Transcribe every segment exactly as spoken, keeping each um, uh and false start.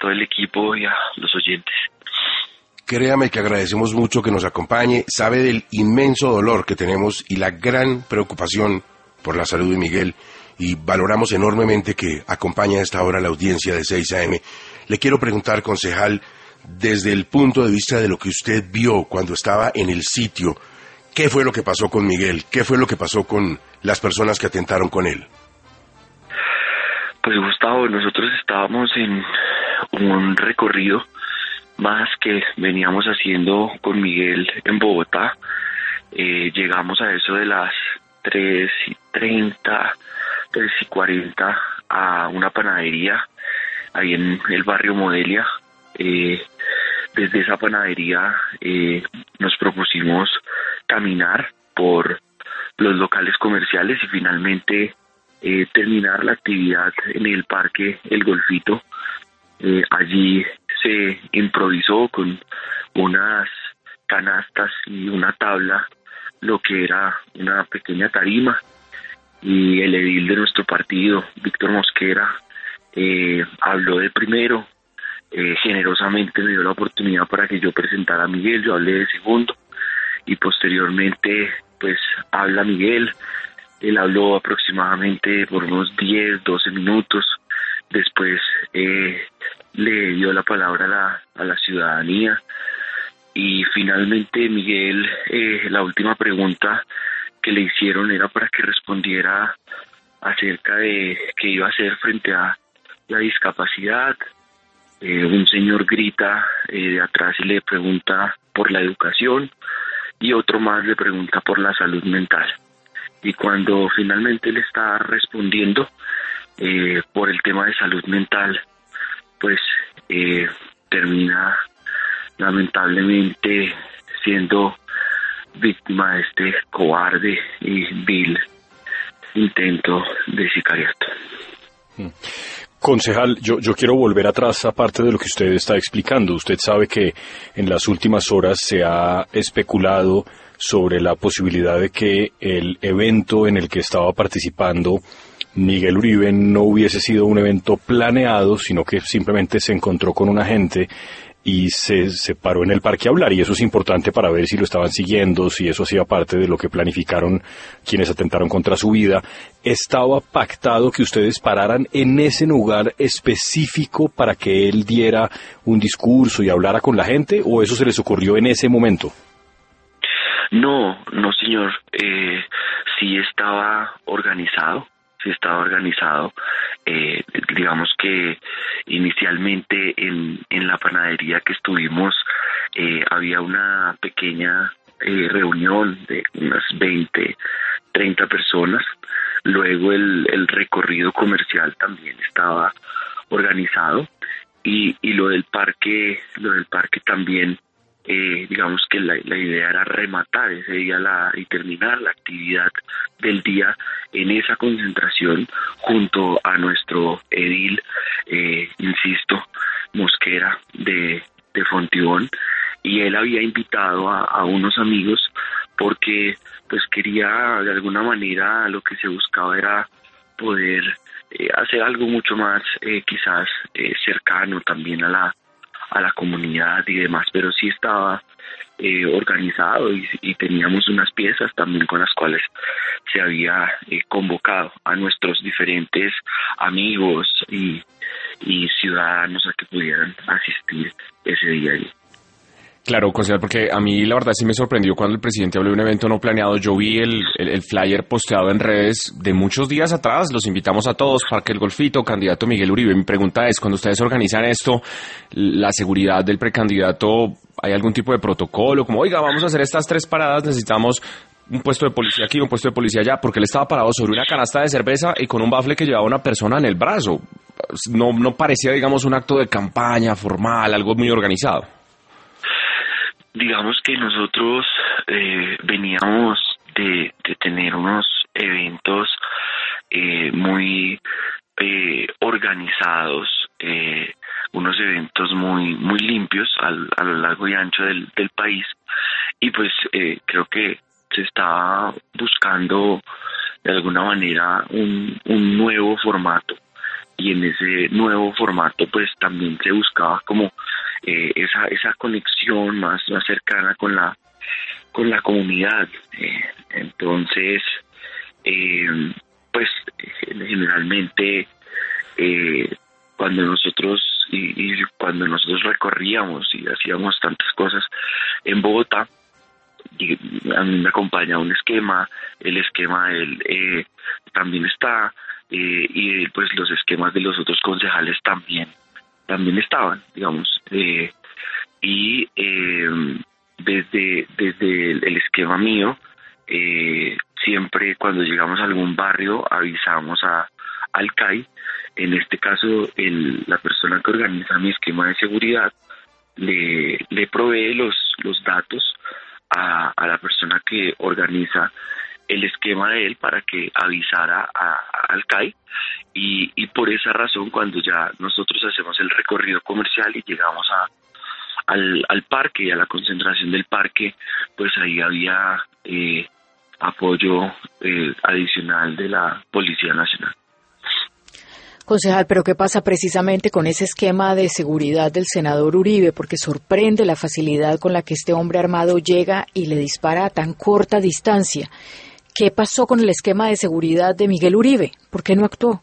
todo el equipo y a los oyentes. Créame que agradecemos mucho que nos acompañe, sabe del inmenso dolor que tenemos y la gran preocupación por la salud de Miguel, y valoramos enormemente que acompañe a esta hora la audiencia de seis A M. Le quiero preguntar, concejal, desde el punto de vista de lo que usted vio cuando estaba en el sitio, ¿qué fue lo que pasó con Miguel? ¿Qué fue lo que pasó con las personas que atentaron con él? Pues Gustavo, nosotros estábamos en un recorrido más que veníamos haciendo con Miguel en Bogotá. Eh, llegamos a eso de las tres y treinta, tres y cuarenta a una panadería ahí en el barrio Modelia. Eh, desde esa panadería eh, nos propusimos caminar por los locales comerciales y finalmente eh, terminar la actividad en el parque El Golfito. Eh, allí se improvisó con unas canastas y una tabla lo que era una pequeña tarima, y el edil de nuestro partido, Víctor Mosquera, eh, habló de primero, eh, generosamente me dio la oportunidad para que yo presentara a Miguel, yo hablé de segundo, y posteriormente pues habla Miguel. Él habló aproximadamente por unos diez, doce minutos, después eh, le dio la palabra a la, a la ciudadanía, y finalmente Miguel, eh, la última pregunta que le hicieron era para que respondiera acerca de qué iba a hacer frente a la discapacidad. Eh, un señor grita eh, de atrás y le pregunta por la educación, y otro más le pregunta por la salud mental. Y cuando finalmente él está respondiendo eh, por el tema de salud mental, pues eh, termina lamentablemente siendo víctima de este cobarde y vil intento de sicariato. Concejal, yo, yo quiero volver atrás aparte de lo que usted está explicando. Usted sabe que en las últimas horas se ha especulado sobre la posibilidad de que el evento en el que estaba participando Miguel Uribe no hubiese sido un evento planeado, sino que simplemente se encontró con una gente y se, se paró en el parque a hablar, y eso es importante para ver si lo estaban siguiendo, si eso hacía parte de lo que planificaron quienes atentaron contra su vida. ¿Estaba pactado que ustedes pararan en ese lugar específico para que él diera un discurso y hablara con la gente, o eso se les ocurrió en ese momento? No, no señor, eh, sí estaba organizado, sí estaba organizado, eh, digamos que inicialmente en, en la panadería que estuvimos eh, había una pequeña eh, reunión de unas veinte, treinta personas, luego el, el recorrido comercial también estaba organizado, y, y lo del parque, lo del parque también. Eh, digamos que la, la idea era rematar ese día la, y terminar la actividad del día en esa concentración junto a nuestro edil, eh, insisto, Mosquera de, de Fontibón, y él había invitado a, a unos amigos porque pues quería, de alguna manera, lo que se buscaba era poder eh, hacer algo mucho más eh, quizás eh, cercano también a la a la comunidad y demás, pero sí estaba eh, organizado y, y teníamos unas piezas también con las cuales se había eh, convocado a nuestros diferentes amigos y, y ciudadanos a que pudieran asistir ese día allí. Claro, concejal, porque a mí la verdad sí me sorprendió cuando el presidente habló de un evento no planeado. Yo vi el, el, el flyer posteado en redes de muchos días atrás. Los invitamos a todos, Parque El Golfito, candidato Miguel Uribe. Mi pregunta es, cuando ustedes organizan esto, la seguridad del precandidato, ¿hay algún tipo de protocolo? Como, oiga, vamos a hacer estas tres paradas, necesitamos un puesto de policía aquí, un puesto de policía allá, porque él estaba parado sobre una canasta de cerveza y con un bafle que llevaba una persona en el brazo. No, no parecía, digamos, un acto de campaña formal, algo muy organizado. Digamos que nosotros eh, veníamos de, de tener unos eventos eh, muy eh, organizados, eh, unos eventos muy muy limpios al, a lo largo y ancho del, del país, y pues eh, creo que se estaba buscando de alguna manera un, un nuevo formato y en ese nuevo formato pues también se buscaba como eh, esa esa conexión más, más cercana con la con la comunidad. Eh, entonces eh, pues generalmente eh, cuando nosotros y, y cuando nosotros recorríamos y hacíamos tantas cosas en Bogotá, y a mí me acompaña un esquema, el esquema de él eh, también está, eh, y pues los esquemas de los otros concejales también también estaban, digamos, eh, y eh, desde desde el, el esquema mío, eh, siempre cuando llegamos a algún barrio avisamos a al C A I. En este caso, el, la persona que organiza mi esquema de seguridad le, le provee los, los datos a, a la persona que organiza el esquema de él para que avisara a, a, al C A I, y, y por esa razón cuando ya nosotros hacemos el recorrido comercial y llegamos a al, al parque y a la concentración del parque, pues ahí había eh, apoyo eh, adicional de la Policía Nacional. Concejal, pero ¿qué pasa precisamente con ese esquema de seguridad del senador Uribe? Porque sorprende la facilidad con la que este hombre armado llega y le dispara a tan corta distancia. ¿Qué pasó con el esquema de seguridad de Miguel Uribe? ¿Por qué no actuó?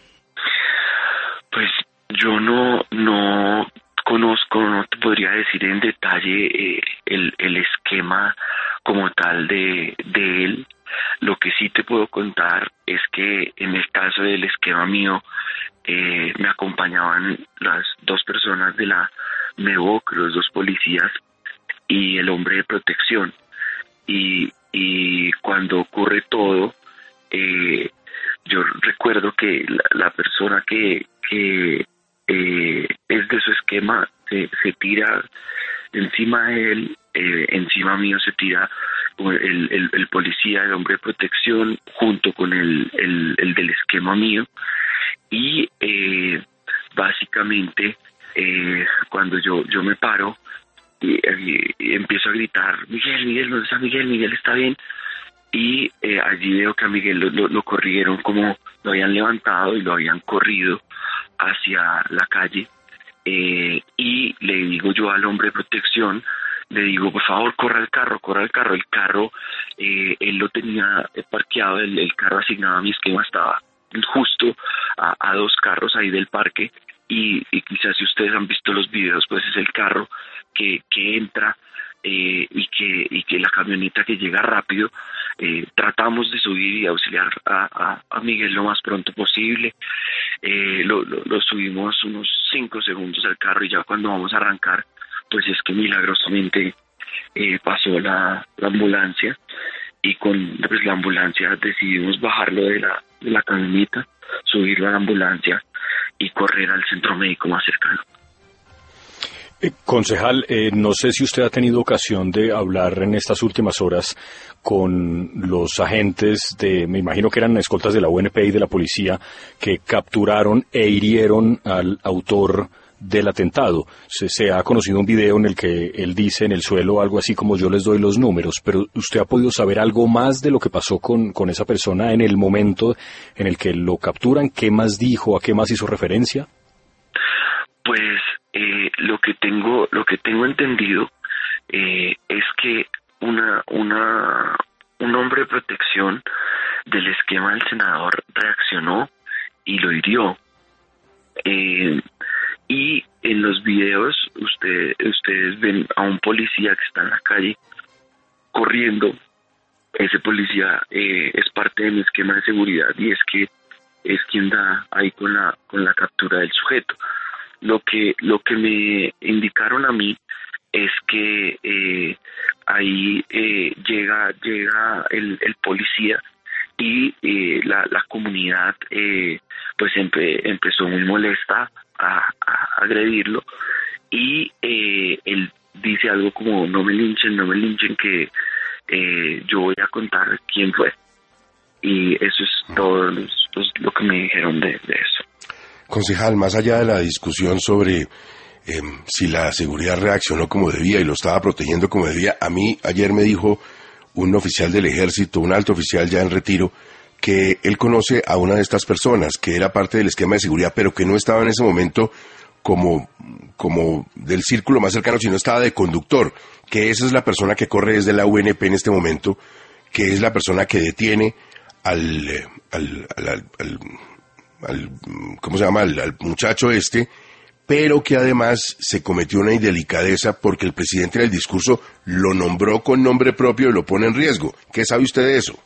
Pues yo no no conozco, no te podría decir en detalle eh, el, el esquema como tal de, de él. Lo que sí te puedo contar es que en el caso del esquema mío eh, me acompañaban las dos personas de la MEVOC, los dos policías y el hombre de protección. Y, y cuando ocurre todo, eh, yo recuerdo que la, la persona que, que eh, es de su esquema se, se tira encima de él, eh, encima mío se tira el, el, el policía, el hombre de protección, junto con el, el, el del esquema mío, y eh, básicamente eh, cuando yo, yo me paro y, y, y empiezo a gritar, Miguel, Miguel, ¿dónde está Miguel? Miguel está bien, y eh, allí veo que a Miguel lo, lo, lo corrieron, como lo habían levantado y lo habían corrido hacia la calle, eh, y le digo yo al hombre de protección, le digo, por favor, corra el carro, corra el carro. El carro, eh, él lo tenía parqueado, el, el carro asignado a mi esquema estaba justo a, a dos carros ahí del parque, y, y quizás si ustedes han visto los videos, pues es el carro que, que entra eh, y que y que la camioneta que llega rápido. Eh, tratamos de subir y auxiliar a, a, a Miguel lo más pronto posible. Eh, lo, lo, lo subimos unos cinco segundos al carro, y ya cuando vamos a arrancar, pues es que milagrosamente eh, pasó la, la ambulancia, y con pues, la ambulancia decidimos bajarlo de la, de la camioneta, subirlo a la ambulancia y correr al centro médico más cercano. Eh, concejal, eh, no sé si usted ha tenido ocasión de hablar en estas últimas horas con los agentes de, me imagino que eran escoltas de la U N P y de la policía, que capturaron e hirieron al autor del atentado. Se, se ha conocido un video en el que él dice en el suelo algo así como yo les doy los números, pero ¿usted ha podido saber algo más de lo que pasó con, con esa persona en el momento en el que lo capturan? ¿Qué más dijo? ¿A qué más hizo referencia? Pues eh, lo que tengo lo que tengo entendido eh, es que una una un hombre de protección del esquema del senador reaccionó y lo hirió. Eh, y en los videos usted, ustedes ven a un policía que está en la calle corriendo. Ese policía eh, es parte de mi esquema de seguridad, y es que es quien da ahí con la con la captura del sujeto. Lo que lo que me indicaron a mí es que eh, ahí eh, llega llega el, el policía, y eh, la, la comunidad eh, pues empe, empezó muy molesta a, a agredirlo, y eh, él dice algo como no me linchen, no me linchen, que eh, yo voy a contar quién fue, y eso es todo los, los, lo que me dijeron de, de eso. Concejal, más allá de la discusión sobre eh, si la seguridad reaccionó como debía y lo estaba protegiendo como debía, a mí ayer me dijo un oficial del ejército, un alto oficial ya en retiro, que él conoce a una de estas personas, que era parte del esquema de seguridad, pero que no estaba en ese momento como, como del círculo más cercano, sino estaba de conductor, que esa es la persona que corre desde la U N P en este momento, que es la persona que detiene al, al, al, al, al, al ¿cómo se llama?, al, al muchacho este, pero que además se cometió una indelicadeza porque el presidente en el discurso lo nombró con nombre propio y lo pone en riesgo. ¿Qué sabe usted de eso?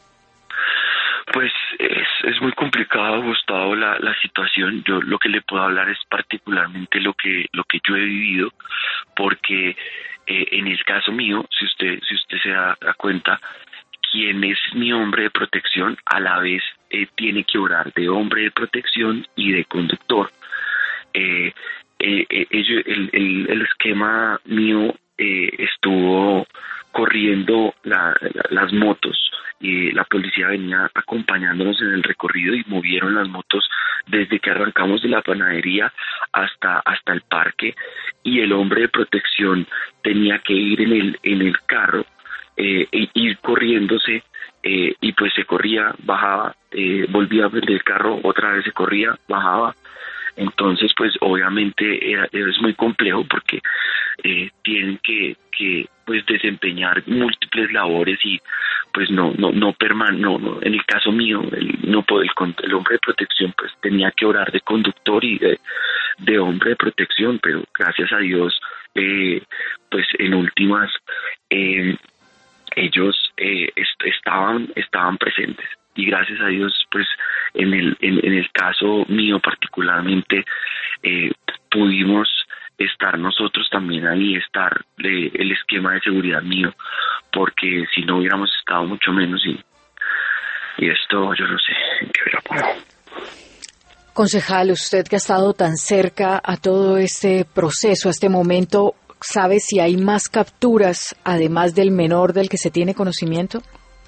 Pues es, es muy complicado, Gustavo, la, la situación. Yo lo que le puedo hablar es particularmente lo que lo que yo he vivido, porque eh, en el caso mío, si usted si usted se da, da cuenta, quien es mi hombre de protección a la vez eh, tiene que obrar de hombre de protección y de conductor. Eh, eh, eh, ello, el, el, el esquema mío eh, estuvo corriendo la, la, las motos. Y la policía venía acompañándonos en el recorrido y movieron las motos desde que arrancamos de la panadería hasta hasta el parque, y el hombre de protección tenía que ir en el en el carro, eh, e ir corriéndose, eh, y pues se corría, bajaba, eh, volvía a prender el carro, otra vez se corría, bajaba. Entonces, pues obviamente era, es muy complejo porque eh, tienen que, que pues desempeñar múltiples labores y pues no no no perman no, no en el caso mío el no el, el hombre de protección pues tenía que orar de conductor y de, de hombre de protección, pero gracias a Dios eh, pues en últimas eh, ellos eh, est- estaban estaban presentes. Y gracias a Dios, pues, en el en, en el caso mío particularmente, eh, pudimos estar nosotros también ahí, estar eh, el esquema de seguridad mío, porque si no hubiéramos estado mucho menos y, y esto yo no sé en qué hubiera pasado. Concejal, usted que ha estado tan cerca a todo este proceso, a este momento, ¿sabe si hay más capturas además del menor del que se tiene conocimiento?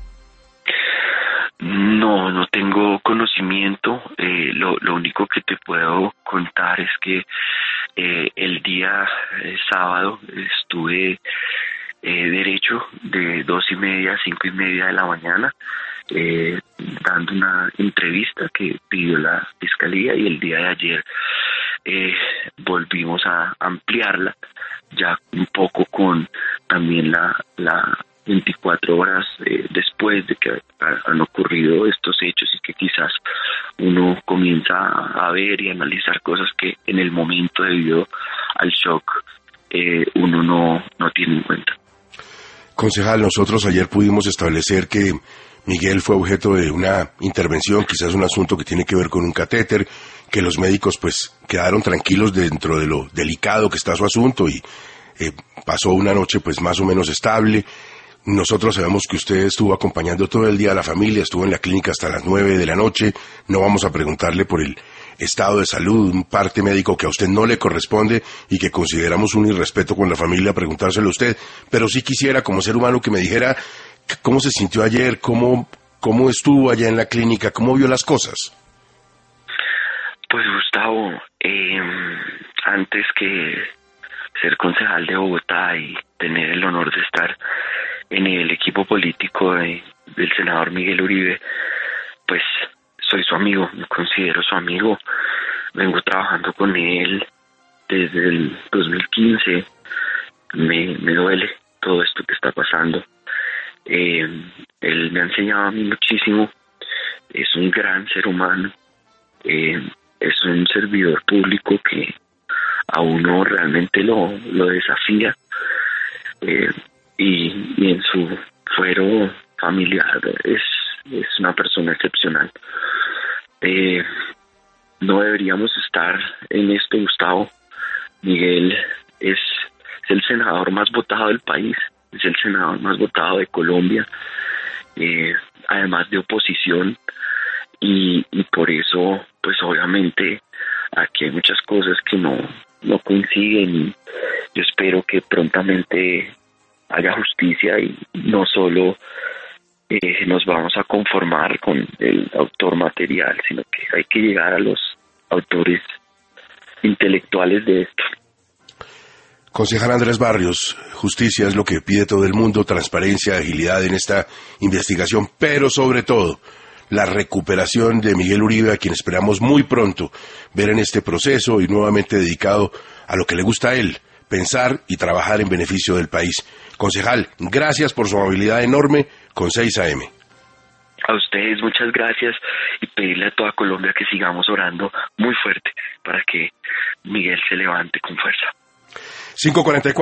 No, no tengo conocimiento. Eh, lo, lo único que te puedo contar es que eh, el día eh, sábado estuve eh, derecho de dos y media a cinco y media de la mañana eh, dando una entrevista que pidió la fiscalía, y el día de ayer eh, volvimos a ampliarla ya un poco con también la la veinticuatro horas eh, después de que ha, han ocurrido estos hechos, y que quizás uno comienza a, a ver y analizar cosas que en el momento debido al shock eh, uno no, no tiene en cuenta. Concejal, nosotros ayer pudimos establecer que Miguel fue objeto de una intervención, quizás un asunto que tiene que ver con un catéter, que los médicos pues quedaron tranquilos dentro de lo delicado que está su asunto, y eh, pasó una noche pues más o menos estable. Nosotros sabemos que usted estuvo acompañando todo el día a la familia, estuvo en la clínica hasta las nueve de la noche. No vamos a preguntarle por el estado de salud, un parte médico que a usted no le corresponde y que consideramos un irrespeto con la familia preguntárselo a usted, pero sí quisiera como ser humano que me dijera cómo se sintió ayer, cómo, cómo estuvo allá en la clínica, cómo vio las cosas. Pues Gustavo, eh, antes que ser concejal de Bogotá y tener el honor de estar en el equipo político de, del senador Miguel Uribe, pues soy su amigo, me considero su amigo, vengo trabajando con él desde el dos mil quince, me, me duele todo esto que está pasando. Eh, él me ha enseñado a mí muchísimo, es un gran ser humano, eh, es un servidor público que a uno realmente lo, lo desafía, eh, y, y en su fuero familiar es, es una persona excepcional. Eh, no deberíamos estar en esto, Gustavo. Miguel es, es el senador más votado del país, es el senador más votado de Colombia, eh, además de oposición, y, y por eso, pues obviamente, aquí hay muchas cosas que no, no coinciden, y yo espero que prontamente haya justicia y no solo eh, nos vamos a conformar con el autor material, sino que hay que llegar a los autores intelectuales de esto. Concejal Andrés Barrios, justicia es lo que pide todo el mundo, transparencia, agilidad en esta investigación, pero sobre todo la recuperación de Miguel Uribe, a quien esperamos muy pronto ver en este proceso y nuevamente dedicado a lo que le gusta a él, pensar y trabajar en beneficio del país. Concejal, gracias por su amabilidad enorme con seis A M. A ustedes muchas gracias y pedirle a toda Colombia que sigamos orando muy fuerte para que Miguel se levante con fuerza. cinco cuarenta y cuatro